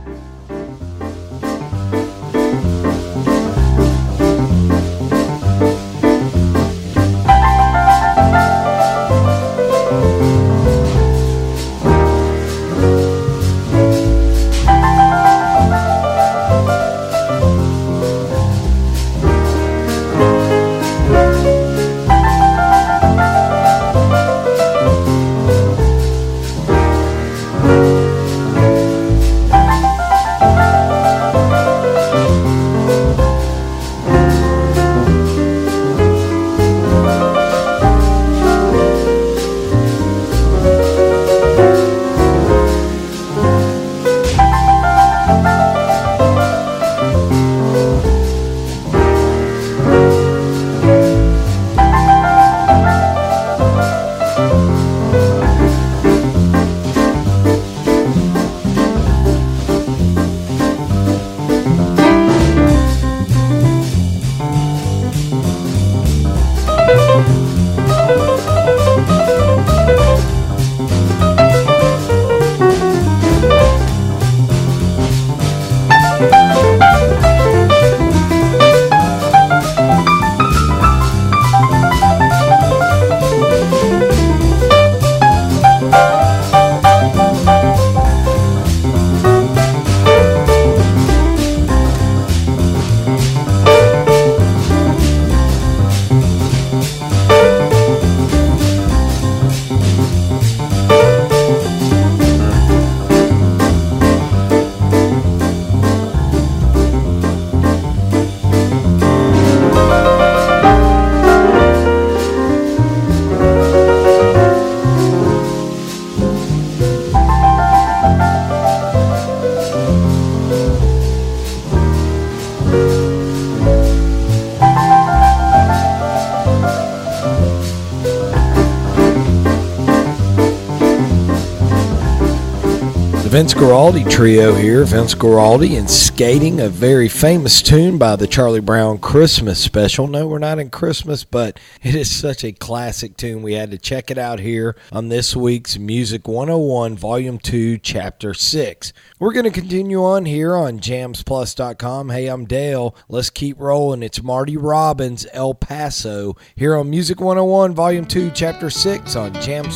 Vince Guaraldi Trio here. Vince Guaraldi and Skating, a very famous tune by the Charlie Brown Christmas special. No, we're not in Christmas, but it is such a classic tune. We had to check it out here on this week's Music 101, Volume 2, Chapter 6. We're going to continue on here on JamsPlus.com. Hey, I'm Dale. Let's keep rolling. It's Marty Robbins, El Paso, here on Music 101, Volume 2, Chapter 6 on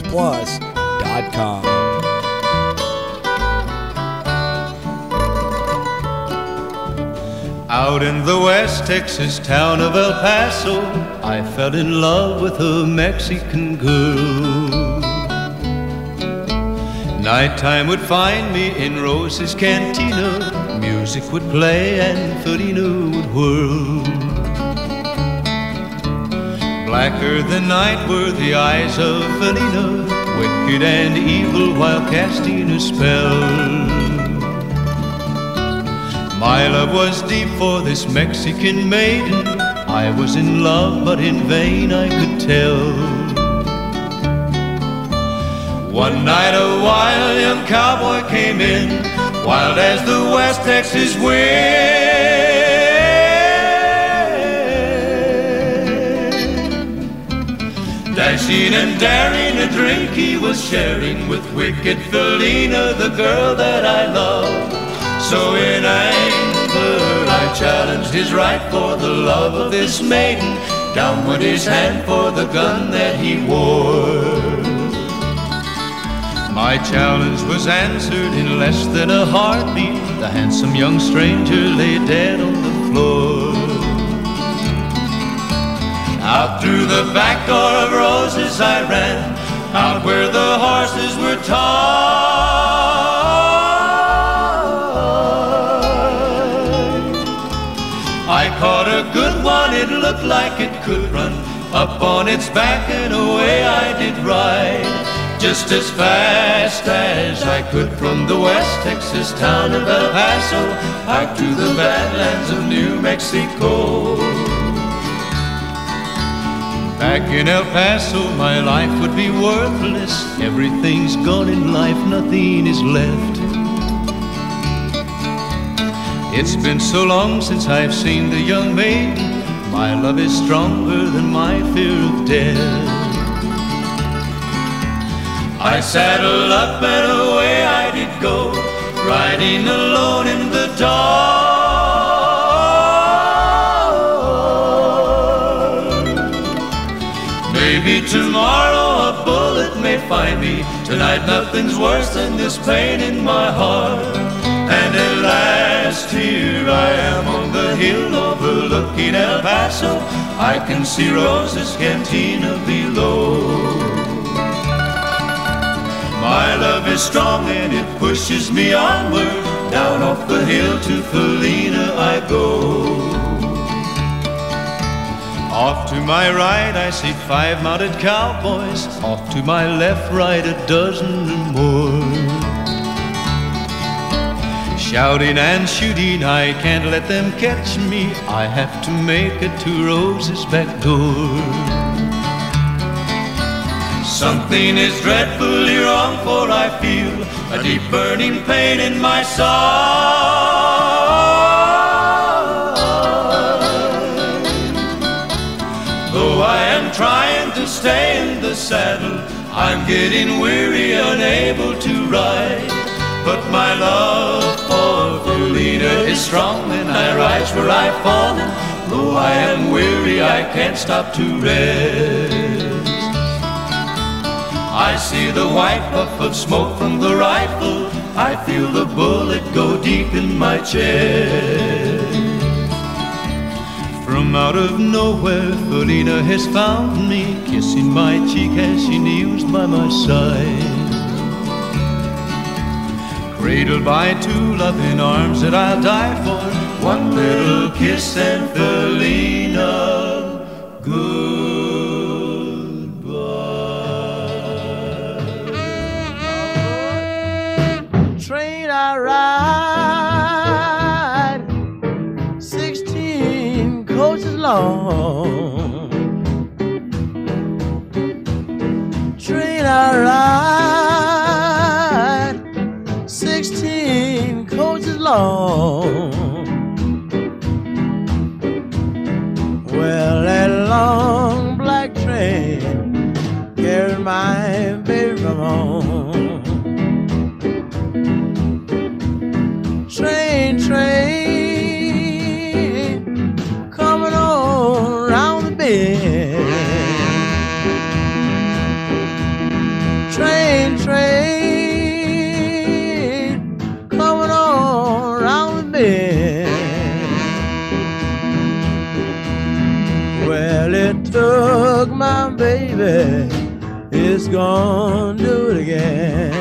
JamsPlus.com. Out in the West Texas town of El Paso, I fell in love with a Mexican girl. Nighttime would find me in Rose's Cantina. Music would play and Felina would whirl. Blacker than night were the eyes of Felina, wicked and evil while casting a spell. My love was deep for this Mexican maiden. I was in love, but in vain I could tell. One night a wild young cowboy came in, wild as the West Texas wind. Dashing and daring, a drink he was sharing with wicked Felina, the girl that I loved. So in anger I challenged his right for the love of this maiden. Down went his hand for the gun that he wore. My challenge was answered in less than a heartbeat. The handsome young stranger lay dead on the floor. Out through the back door of Roses I ran, out where the horses were tied. I caught a good one, it looked like it could run. Up on its back and away I did ride, just as fast as I could from the West Texas town of El Paso out to the badlands of New Mexico. Back in El Paso my life would be worthless. Everything's gone in life, nothing is left. It's been so long since I've seen the young maiden. My love is stronger than my fear of death. I saddled up and away I did go, riding alone in the dark. Maybe tomorrow a bullet may find me. Tonight nothing's worse than this pain in my heart. And at last here I am on the hill overlooking El Paso. I can see Rosa's cantina below. My love is strong and it pushes me onward. Down off the hill to Felina I go. Off to my right I see 5 mounted cowboys. Off to my left, right, a dozen or more. Shouting and shooting, I can't let them catch me. I have to make it to Rosa's back door. Something is dreadfully wrong, for I feel a deep burning pain in my side. Though I am trying to stay in the saddle, I'm getting weary, unable to ride. But my love for Felina is strong, and I rise where I've fallen. Though I am weary, I can't stop to rest. I see the white puff of smoke from the rifle. I feel the bullet go deep in my chest. From out of nowhere, Felina has found me, kissing my cheek as she kneels by my side. Cradled by 2 loving arms that I'll die for. One little kiss and Felina, goodbye. Train I ride, 16 coaches long. Train I ride, 16 coaches long. Well, that long black train carried my baby from home. Train, coming on round the bend. Train, coming on round the bend. Well, it took my baby, it's gonna do it again.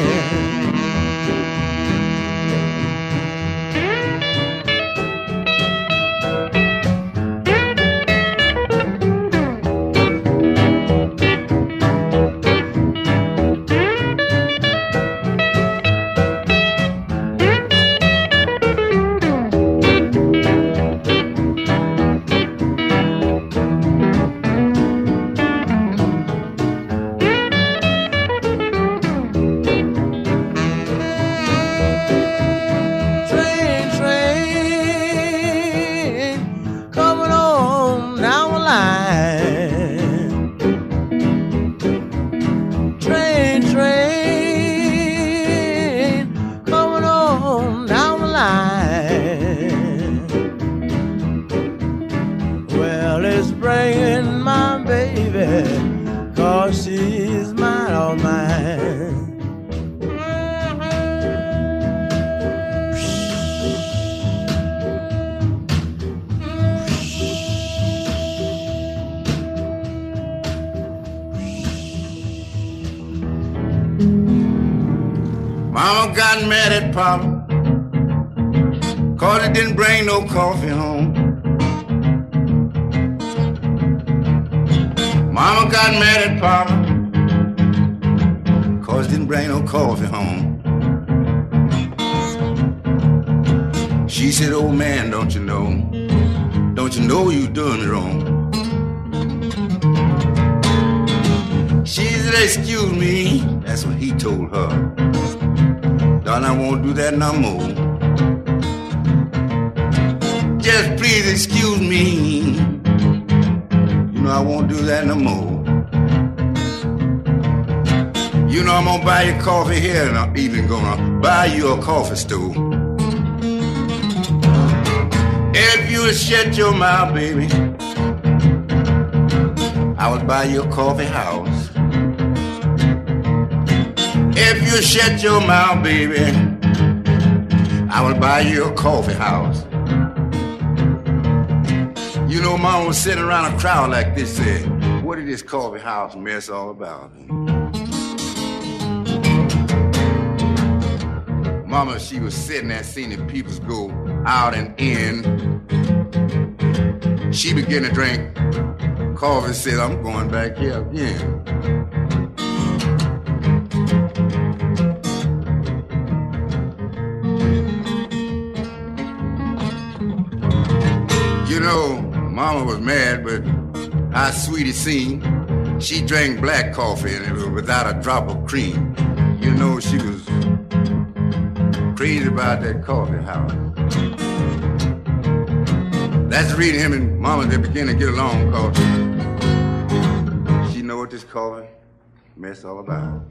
She's mine, all mine. Mama got mad at Papa 'cause he didn't bring no coffee home. Mama got mad at Papa 'cause he didn't bring no coffee home. She said, "Oh man, don't you know you doing me wrong?" She said, "Excuse me," that's what he told her. "Darling, I won't do that no more. Just please excuse me. You know I won't do that no more." You know I'm gonna buy you coffee here, and I'm even gonna buy you a coffee stool. If you would shut your mouth, baby, I would buy you a coffee house. If you shut your mouth, baby, I would buy you a coffee house. You know, Mama was sitting around a crowd like this, said, what is this coffee house mess all about? Mama, she was sitting there seeing the people go out and in. She began to drink coffee and said, I'm going back here again. You know, Mama was mad, but how sweet it seemed. She drank black coffee and it was without a drop of cream. You know, she was crazy about that coffee house. That's the reason him and Mama, they began to get along, because she know what this coffee mess all about.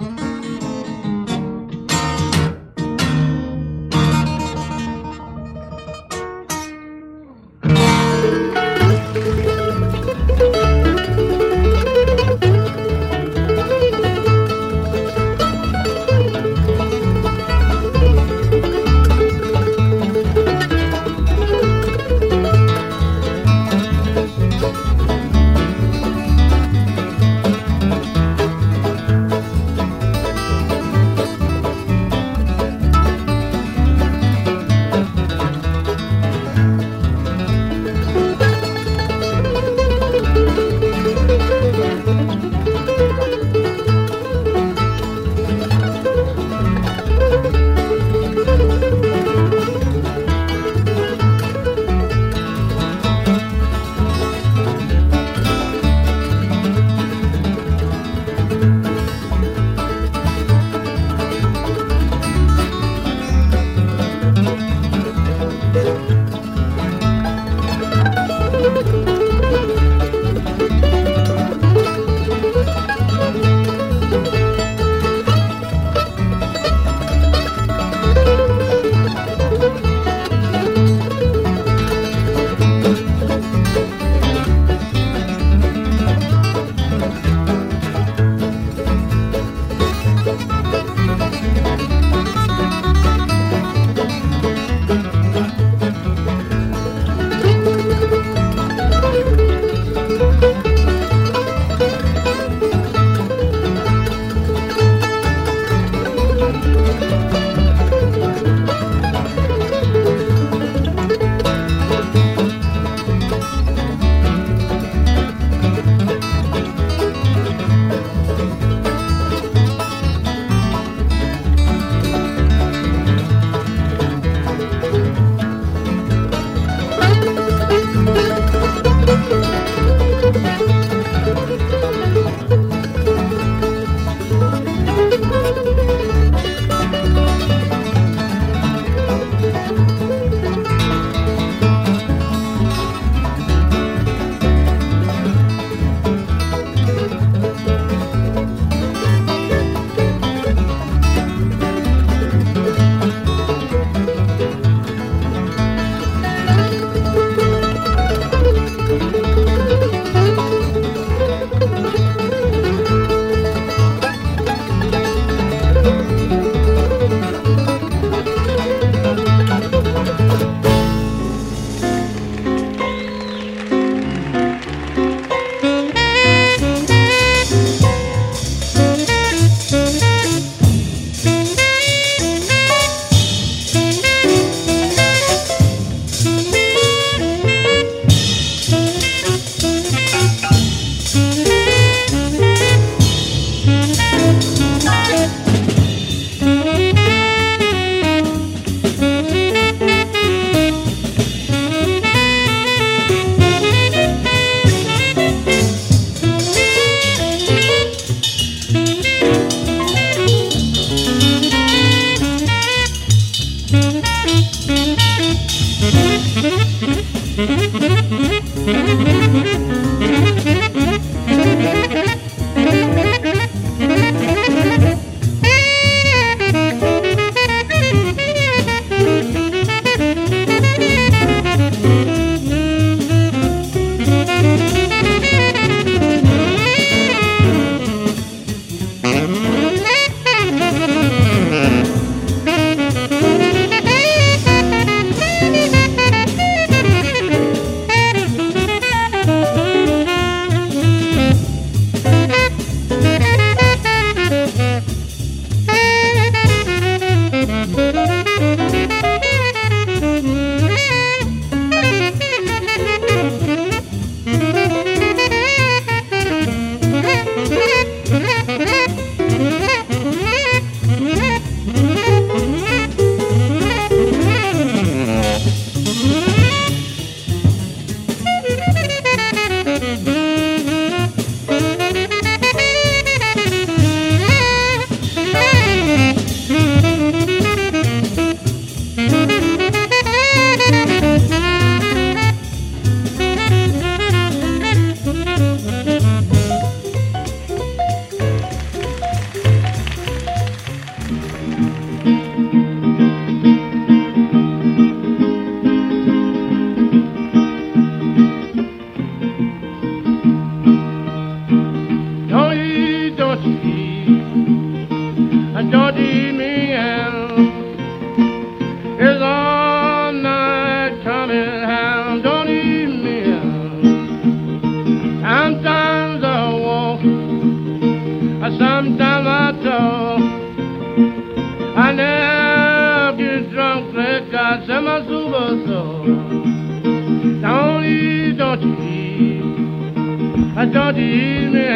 God sent my super soul. Don't eat, don't you eat. Don't you eat me.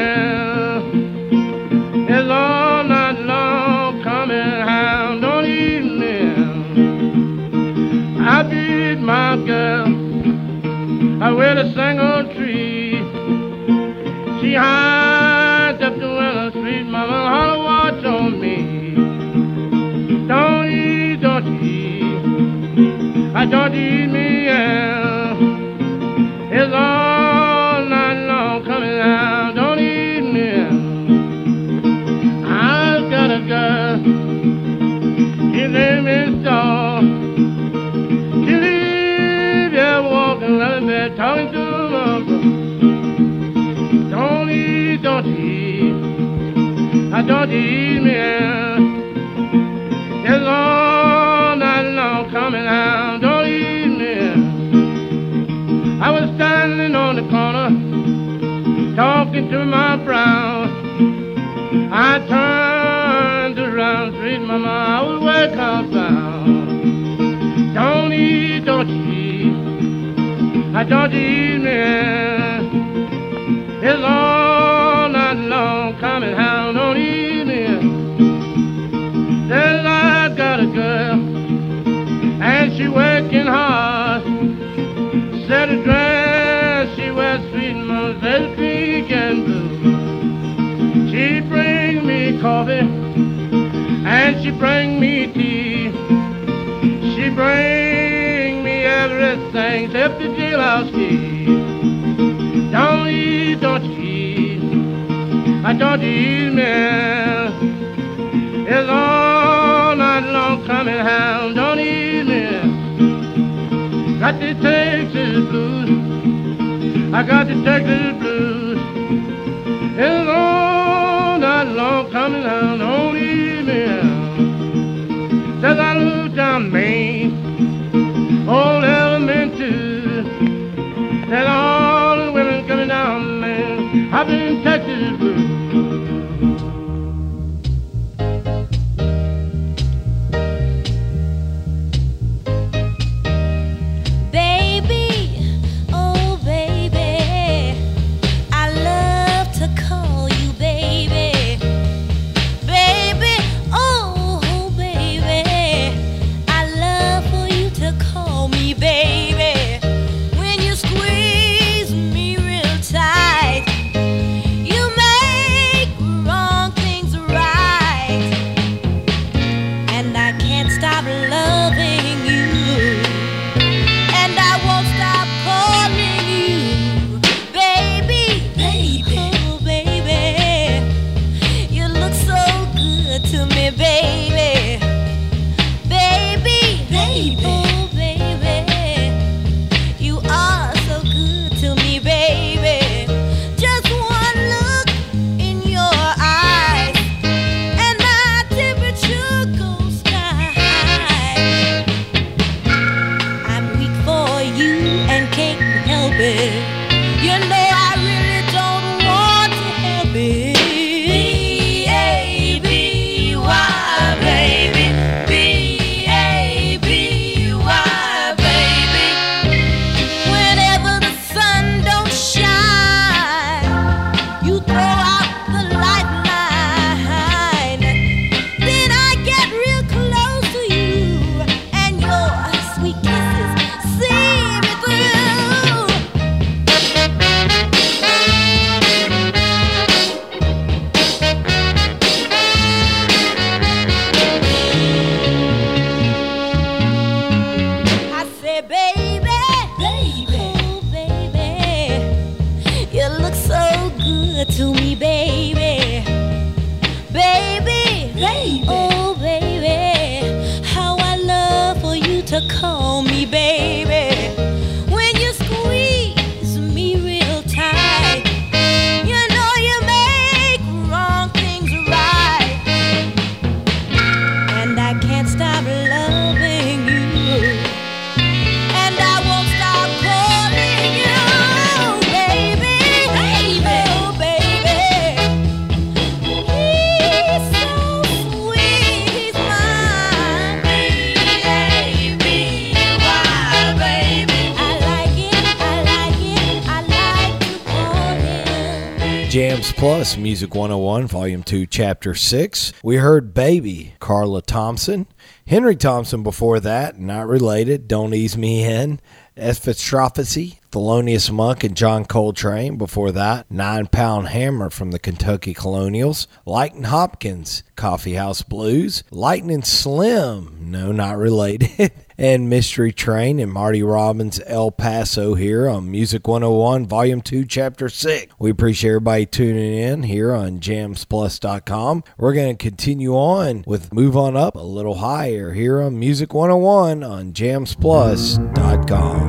It's all night long coming home. Don't eat me. I beat my girl. I wear a single tree. She hides up the window street. Mama, how to watch on me. Don't eat, don't you eat. Don't eat me, yeah. It's all night long coming out. Don't eat me. I've got a girl. His name is Dawn. She lives here walking around bed talking to my brother. Don't eat, don't eat. Don't eat me. It's all night long coming out. Don't eat me. I was standing on the corner talking to my brown. I turned around, street mama, I was way confound. Don't eat, don't eat. Don't eat me. It's all night long coming out. Don't eat me. Says I got a girl and she working hard. Said a dress she wears sweet mama, says pink and blue. She bring me coffee and she bring me tea. She bring me everything except the jailhouse key. Don't eat, don't eat. Don't eat me. It's all night long coming home. Don't eat me. Got the Texas blues. I got the Texas blues. It's all night long coming home. Don't eat me. Says I look down Main, old elementary. Says all the women coming down Main. I've been Texas blues. Jams Plus, Music 101, Volume 2, Chapter 6. We heard Baby, Carla Thompson. Henry Thompson before that, not related, Don't Ease Me In. Ephistrophecy, Thelonious Monk and John Coltrane. Before that, 9 Pound Hammer from the Kentucky Colonials. Lightning Hopkins, Coffee House Blues. Lightning Slim, no, not related. And Mystery Train and Marty Robbins' El Paso here on Music 101, Volume 2, Chapter 6. We appreciate everybody tuning in here on jamsplus.com. We're going to continue on with Move On Up a Little Higher here on Music 101 on jamsplus.com.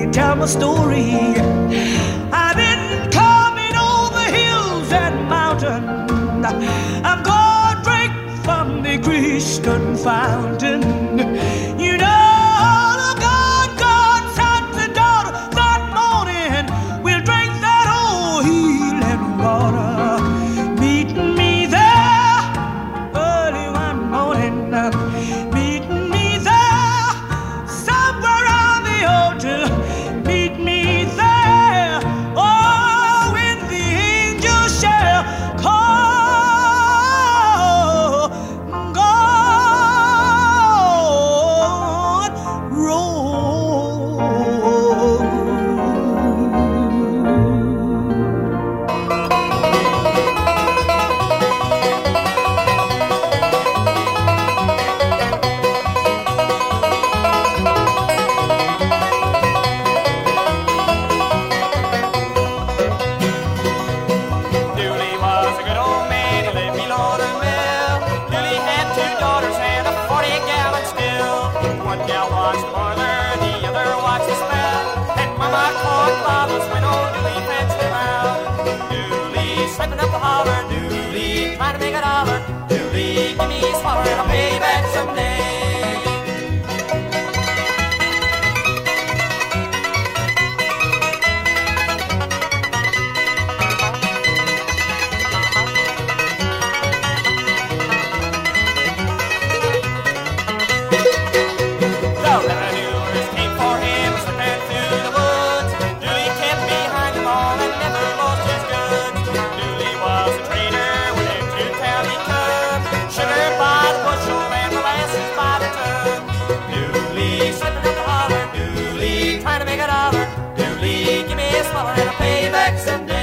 tell my story. I've been coming over hills and mountains. I'm gonna drink from the Christian fountain. You know, the God sent the daughter that morning. We'll drink that old healing water. Meet me there early one morning. Meet me there somewhere on the altar. Meet me there, oh, when the angels shall call. Slipping up the holler, Dooley, trying to make a dollar. Dooley, give me a swaller and I'll pay you back someday. The revenuers came for him, slipping through the woods. Dooley kept behind them all and never lost his goods. Dooley was a trader with a two-town he took. Sugar by the bushel and molasses by the tub. Dooley, slipping up the holler. Dooley, trying to make a dollar. Dooley, give me a swaller and I'll pay you back someday.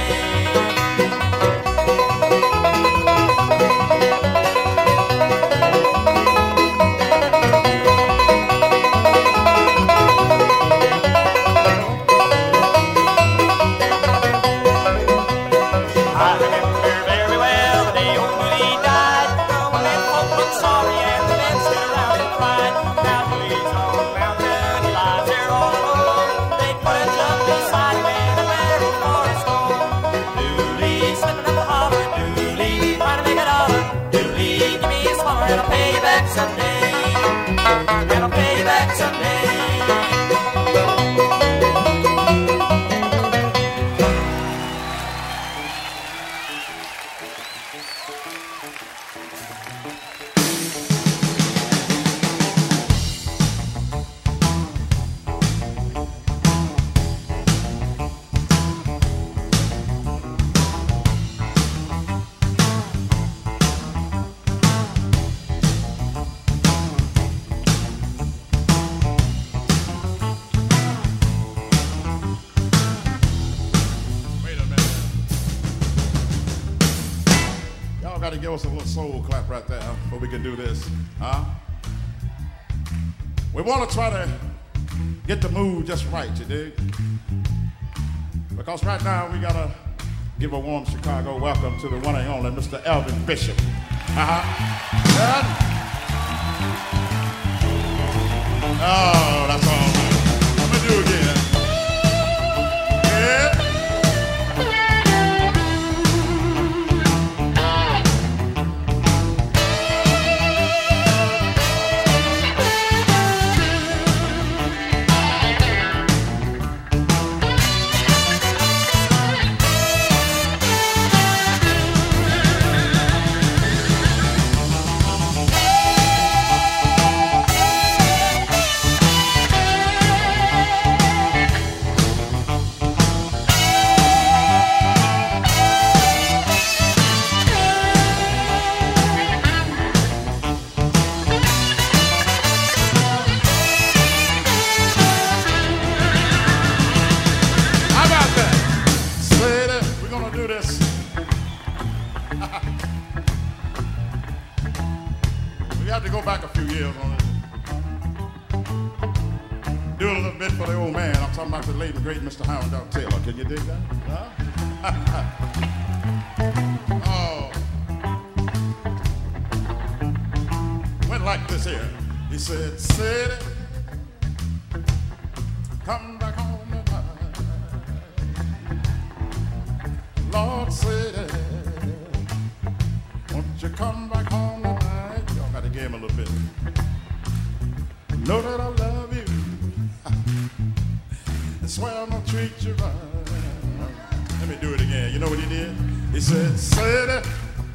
I remember very well the day old Dooley died. The men folk looked sorry and the men stood around and cried. Now Dooley's on the mountain, he lies there all alone. They put a jug beside him and a barrel for a stone. Dooley, slipping up the holler. Dooley, trying to make a dollar. Dooley, give me a swaller and I'll pay you back someday. And I'll pay you back someday. Wait a minute. Y'all got to give us a little soul clap right there before we can do this, huh? We want to try to get the mood just right, you dig? Because right now we got to give a warm Chicago welcome to the one and only Mr. Elvin Bishop. Yeah? Oh, that's all right. Let me do it again. Yeah. have to go back a few years on it. Do a little bit for the old man. I'm talking about the late and great Mr. Howard Dog Taylor. Can you dig that? Huh? Oh. Went like this here. He said, "City, come back home. Lord said, won't you come back home tonight? Y'all got to give him a little bit. Know that I love you. I swear I'm gonna treat you right. Let me do it again. You know what he did? He said, Sadie,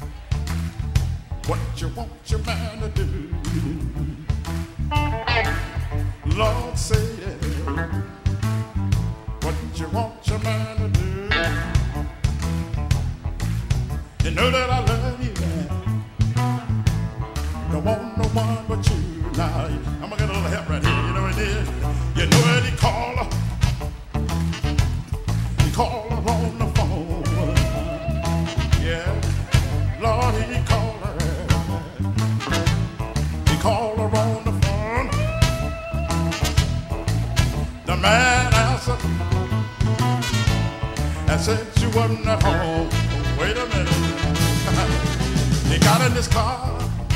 what you want your man to do? Lord, Sadie, what you want your man to do? You know that I love you. Don't want no one but you. Now, I'm gonna get a little help right here. You know what it is? You know that he called her. He called her on the phone. Yeah, Lord, he called her. He called her on the phone. The man answered and said she wasn't at home. Wait a minute. He got in his car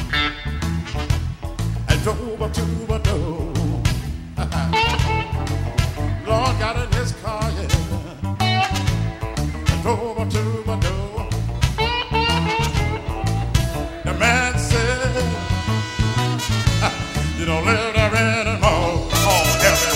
and drove up to the door. Lord got in his car, yeah, and drove up to the door. The man said, you don't live there anymore. Oh, heaven.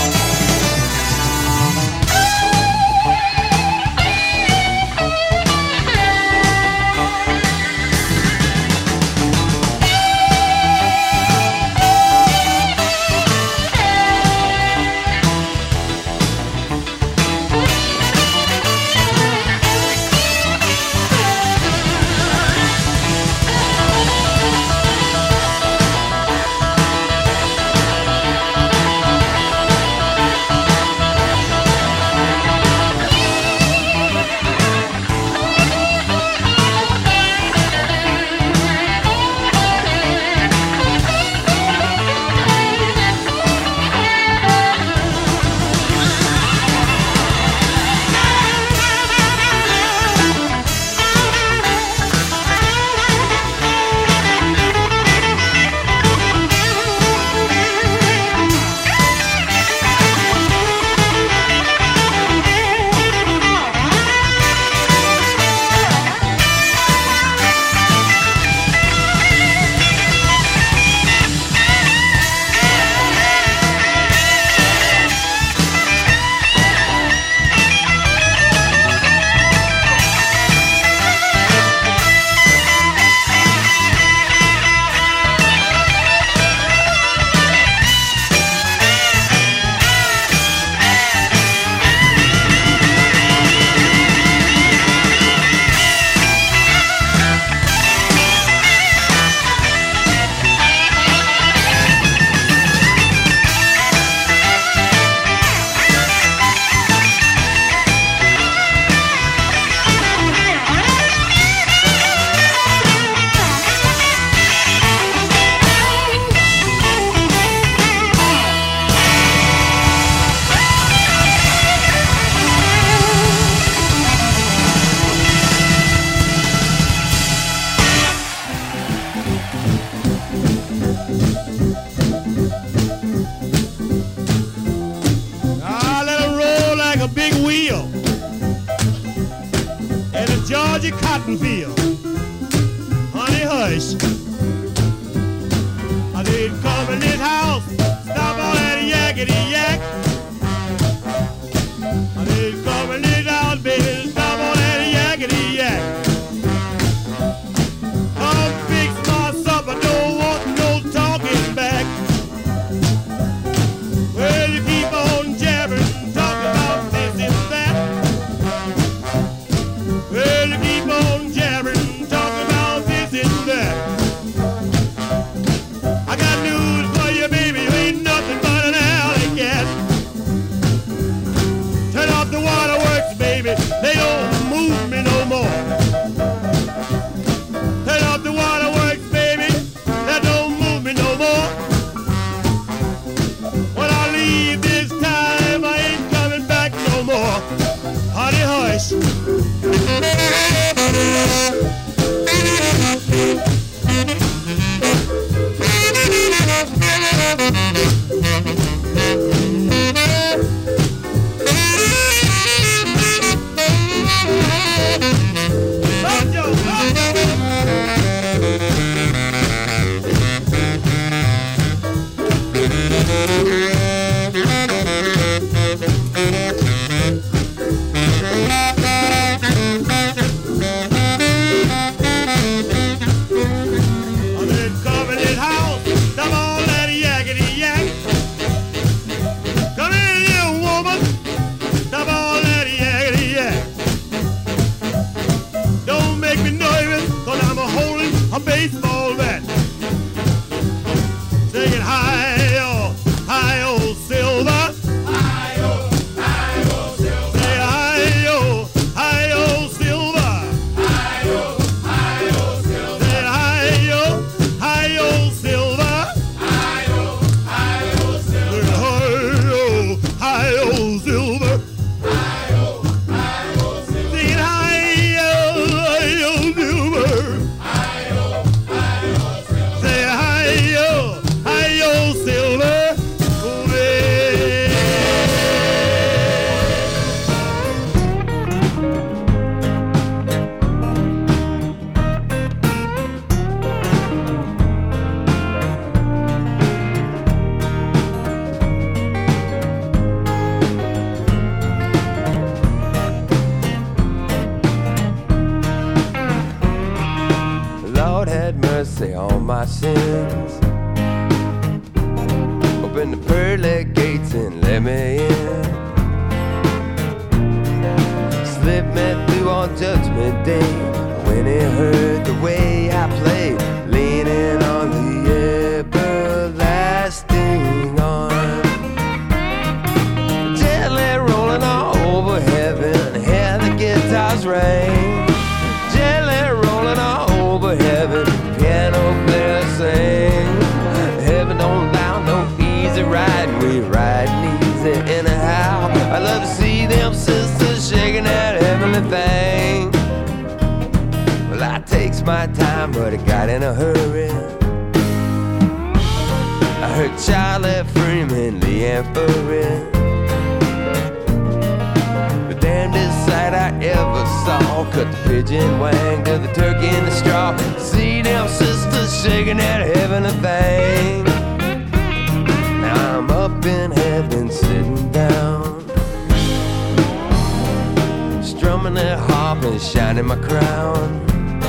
cotton field. Honey, hush. I didn't come in this house, stop all that yakety yak. I didn't come in this house, baby, stop all that yakety yak. Come fix my supper, don't want no talking back. Well, you keep on jabbering, talking about this and that. Well, you keep on jabbering, talking about this and that. I got news for you, baby. my sins. Open the pearly gates and let me in. Slip me through on Judgment Day. When he heard the way I played, leaning on the everlasting arm. Gently rolling all over heaven, hear the guitars ring. Gently rolling all over heaven, piano player sing. Heaven don't allow no easy riding, we riding easy anyhow. I love to see them sisters shaking that heavenly thing. Well, I takes my time, but I got in a hurry. I heard Charlie Freeman, Leanne Furry. The damnedest sight I ever saw. Cut the pigeon wing to the turkey in the straw. See them sisters shaking that heavenly thing. Now I'm up in heaven sitting down, strumming that harp and shining my crown.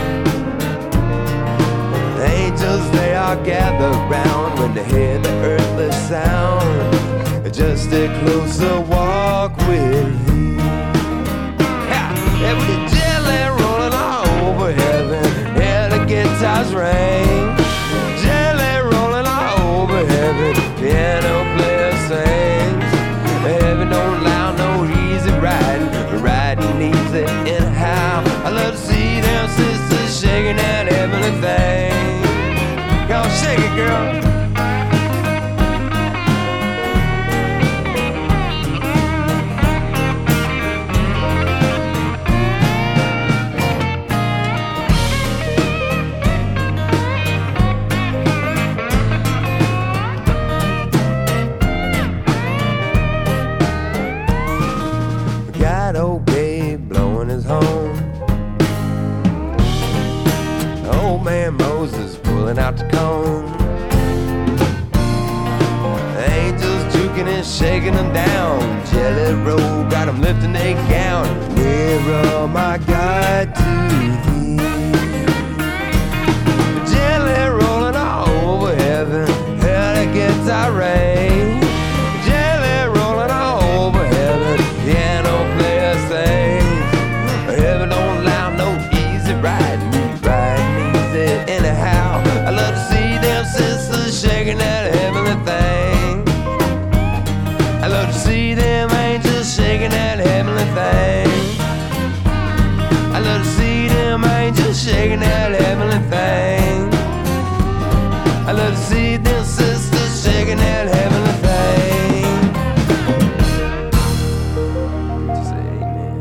The angels, they all gather round when they hear the earthly sound. Just a closer walk with thee. Every jelly rolling all over heaven, hear the guitars ring. Jelly rolling all over heaven, piano player sings. Heaven don't allow no easy riding, riding easy anyhow. I love to see them sisters shaking that heavenly thing. Go shake it, girl. Got old Gabe blowing his horn. Old man Moses pulling out the cone. Angels juking and shaking them down. Jelly roll got them lifting their gown. Nearer, my God, to thee. Jelly rolling all over heaven, hear the guitar ring. Jelly rolling all over heaven, piano player sings. Heaven don't allow no easy riding, riding easy anyhow. I love to see them sisters shaking that heavenly thing. I love to see them angels shaking that heavenly thing. I love to see them angels shaking that heavenly thing. I love to see them sisters shaking that heavenly thing. Say amen.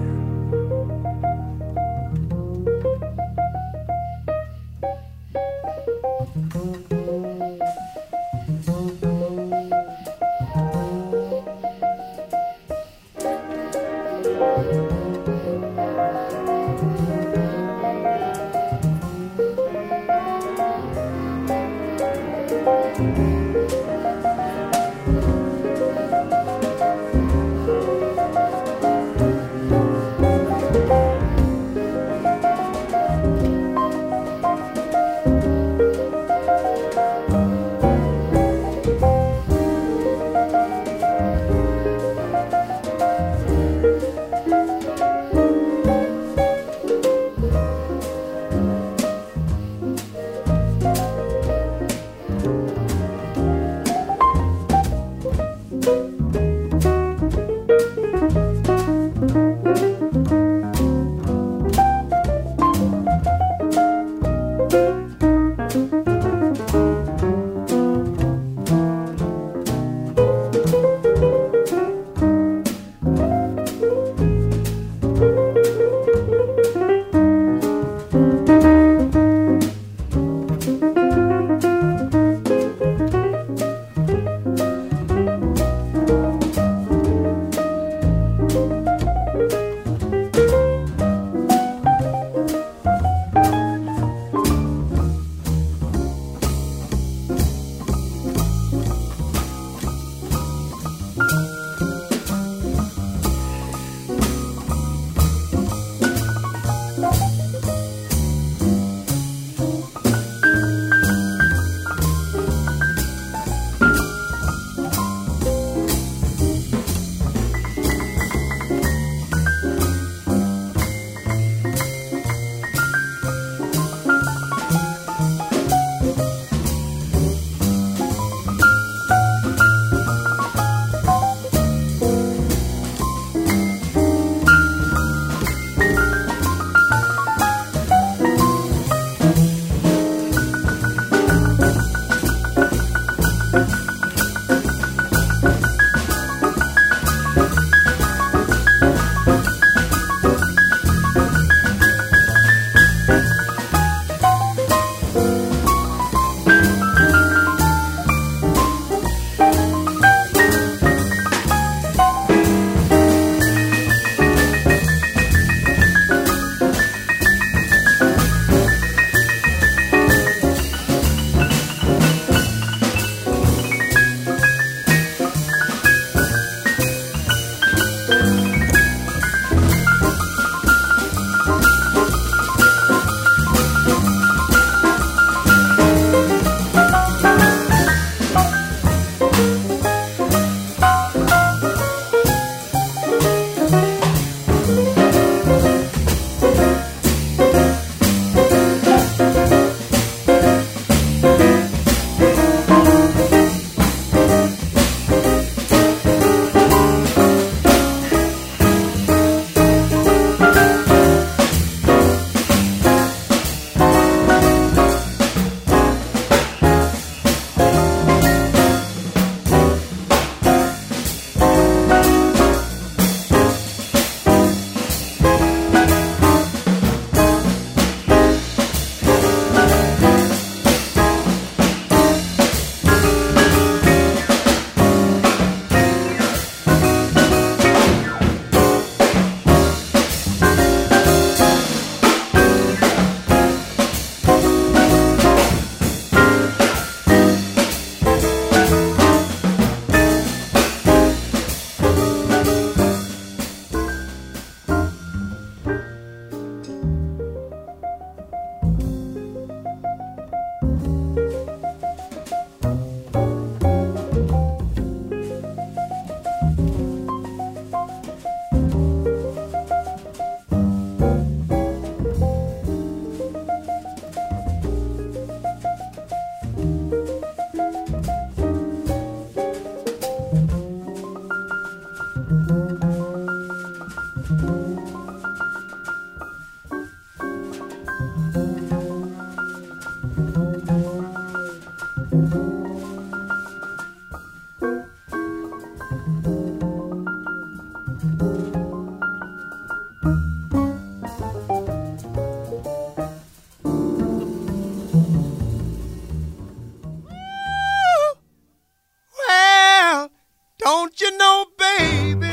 Well, don't you know, baby?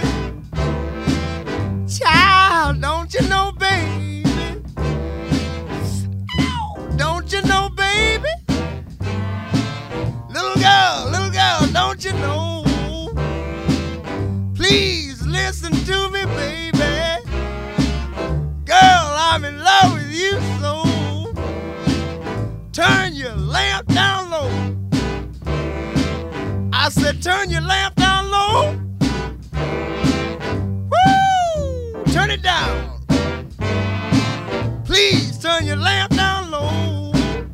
Child, don't you know, baby? Ow, don't you know, baby? Little girl, don't you know? Please listen to me, baby. Girl, I'm in love with you, so turn your lamp down low. I said, turn your lamp down low. Woo! Turn it down. Please turn your lamp down low.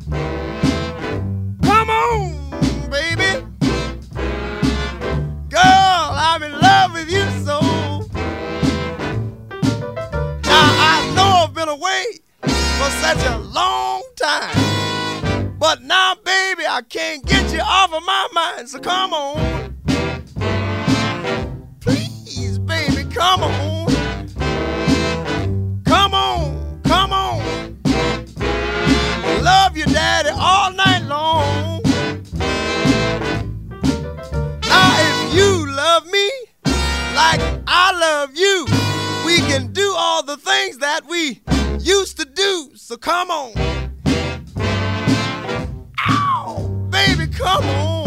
Come on, baby. Girl, I'm in love with you so. Now, I know I've been away for such a long time. But now, baby, I can't get you off of my mind. So come on. Please, baby, come on. Come on, come on. Love your daddy all night long. Now, if you love me like I love you, we can do all the things that we used to do. So come on. Ow, baby, come on.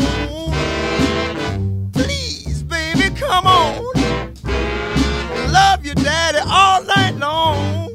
Please, baby, come on. Love your daddy all night long.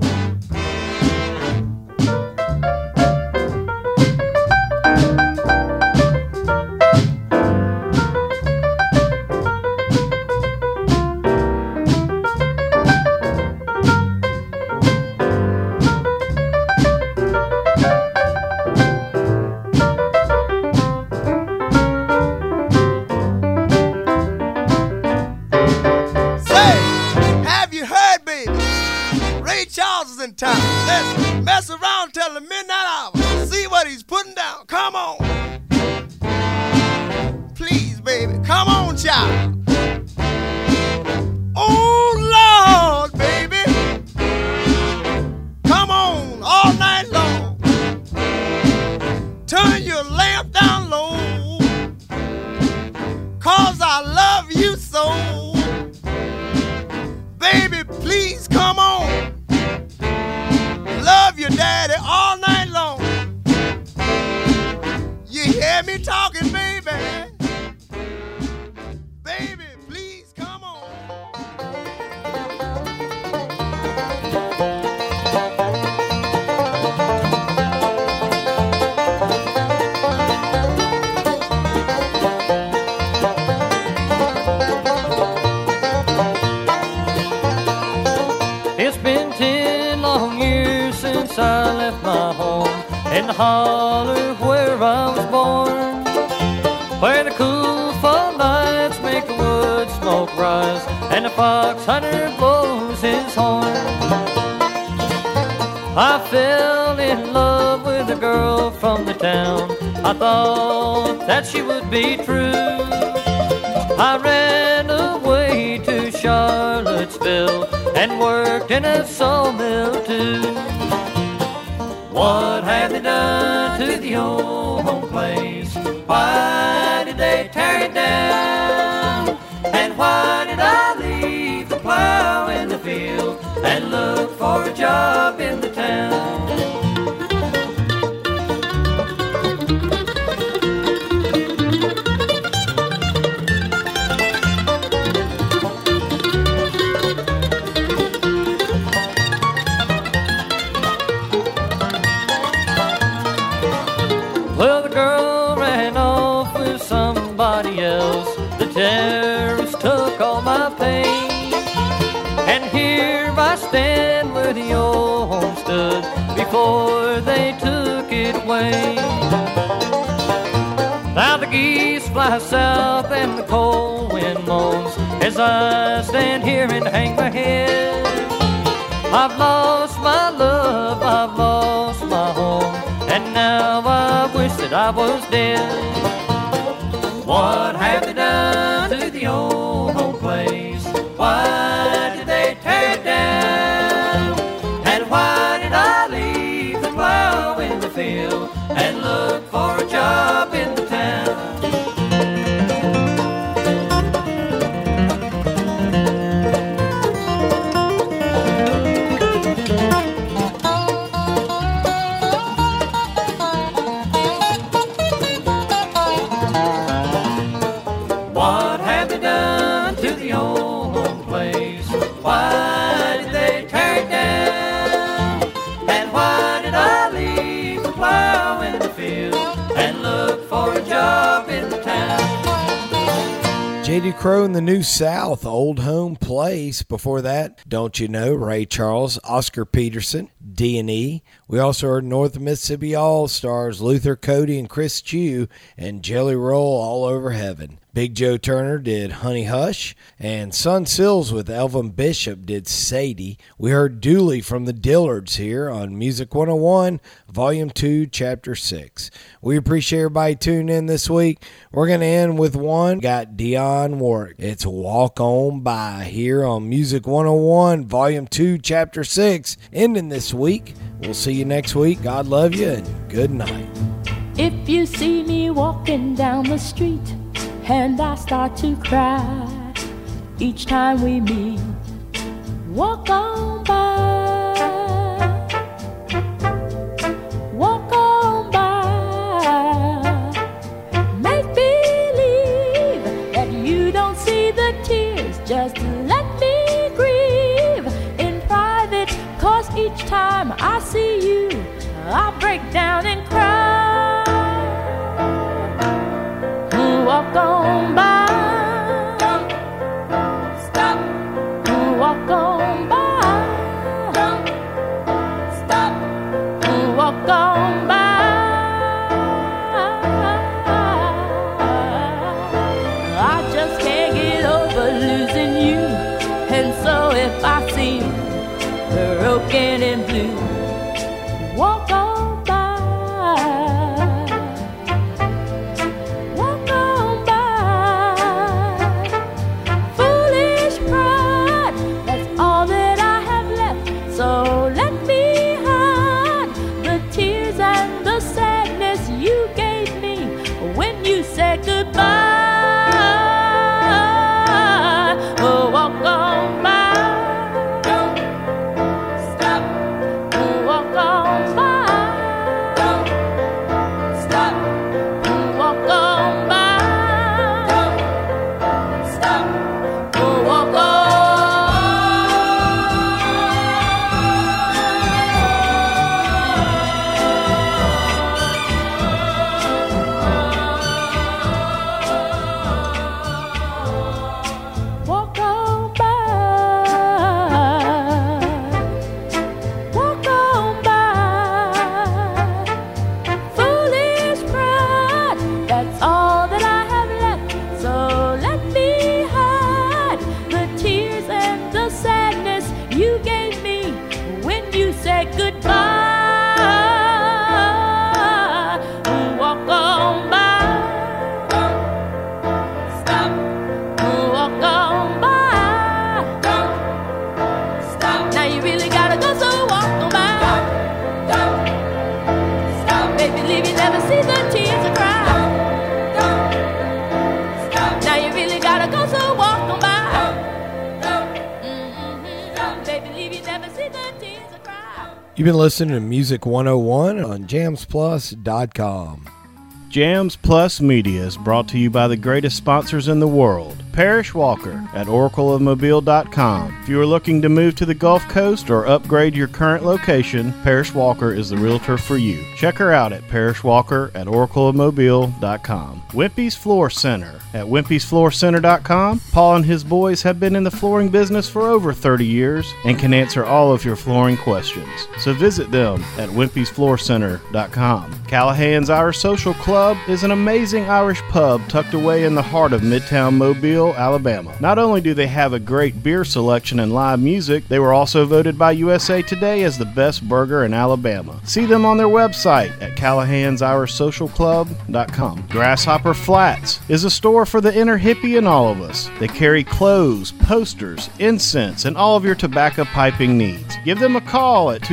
In town. Let's mess around till the midnight hour. See what he's putting down. Come on. Please, baby. Come on, child. Oh, Lord, baby. Come on all night long. Turn your lamp down low. 'Cause I love you so. Baby, please come on. Love your daddy all night long. You hear me talking, baby? Baby, please come on. It's been 10 long years since I left my home in the holler where I was born, where the cool fall nights make the wood smoke rise and the fox hunter blows his horn. I fell in love with a girl from the town. I thought that she would be true. I ran away to Charlottesville and worked in a sawmill too. What have they done to the old home place? Why did they tear it down? And why did I leave the plow in the field and look for a job in the town? Well, the girl ran off with somebody else. The terrorists took all my pain. And here I stand where the old home stood before they took it away. Now the geese fly south and the cold wind moans as I I stand here and hang my head. I've lost my love, I've lost my home, and now I wish that I was dead. What have they done to the old home place? Why did they tear it down? And why did I leave the plow in the field and look for a job in the town? What have they done to the old home place? Why did they tear it down? And why did I leave the plow in the field and look for a job in the town? J.D. Crowe in the New South, Old Home Place. Before that, Don't You Know, Ray Charles, Oscar Peterson, D&E. We also heard North Mississippi All-Stars, Luther Cody and Chris Chew, and Jelly Roll, All Over Heaven. Big Joe Turner did Honey Hush, and Sun Sills with Elvin Bishop did Sadie. We heard Dooley from the Dillards here on Music 101, Volume 2, Chapter 6. We appreciate everybody tuning in this week. We're going to end with one. Got Dionne Warwick. It's Walk On By here on Music 101, Volume 2, Chapter 6. Ending this week. We'll see you next week. God love you, and good night. If you see me walking down the street and I start to cry each time we meet, walk on by, walk on by. Make believe that you don't see the tears, just let me grieve in private, 'cause each time I see you I break down and cry. Walk on by, don't stop. Walk on by, don't stop. Walk on by. I just can't get over losing you, and so if I seem broken and blue, walk on. Say goodbye. Oh, walk on by. Don't stop. Oh, walk on by. Don't stop. Oh, walk on by. Don't stop. Oh, walk on. You've been listening to Music 101 on JamsPlus.com. Jams Plus Media is brought to you by the greatest sponsors in the world. Parrish Walker at oracleofmobile.com. If you are looking to move to the Gulf Coast or upgrade your current location, Parrish Walker is the realtor for you. Check her out at Parrish Walker at oracleofmobile.com. Wimpy's Floor Center at wimpysfloorcenter.com. Paul and his boys have been in the flooring business for over 30 years and can answer all of your flooring questions. So visit them at wimpysfloorcenter.com. Callahan's Irish Social Club is an amazing Irish pub tucked away in the heart of Midtown Mobile Mobile, Alabama. Not only do they have a great beer selection and live music, they were also voted by USA Today as the best burger in Alabama. See them on their website at Callahan'sIrishSocialClub.com. Grasshopper Flats is a store for the inner hippie in all of us. They carry clothes, posters, incense, and all of your tobacco piping needs. Give them a call at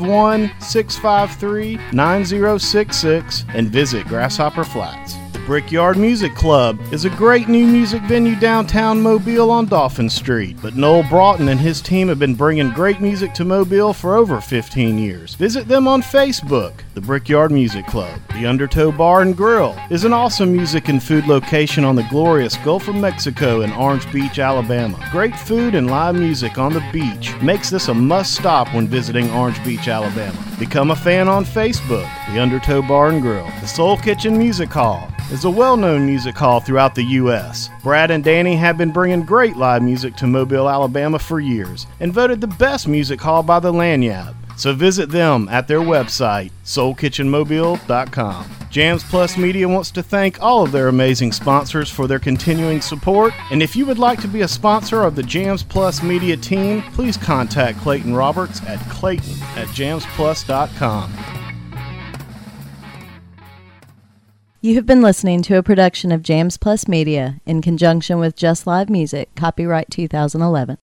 251-653-9066 and visit Grasshopper Flats. Brickyard Music Club is a great new music venue downtown Mobile on Dauphin Street, but Noel Broughton and his team have been bringing great music to Mobile for over 15 years. Visit them on Facebook, the Brickyard Music Club. The Undertow Bar and Grill is an awesome music and food location on the glorious Gulf of Mexico in Orange Beach, Alabama. Great food and live music on the beach makes this a must-stop when visiting Orange Beach, Alabama. Become a fan on Facebook, the Undertow Bar and Grill. The Soul Kitchen Music Hall is a well-known music hall throughout the U.S. Brad and Danny have been bringing great live music to Mobile, Alabama for years and voted the best music hall by the Lanyard. So visit them at their website, soulkitchenmobile.com. Jams Plus Media wants to thank all of their amazing sponsors for their continuing support. And if you would like to be a sponsor of the Jams Plus Media team, please contact Clayton Roberts at clayton@jamsplus.com. You have been listening to a production of Jams Plus Media in conjunction with Just Live Music, copyright 2011.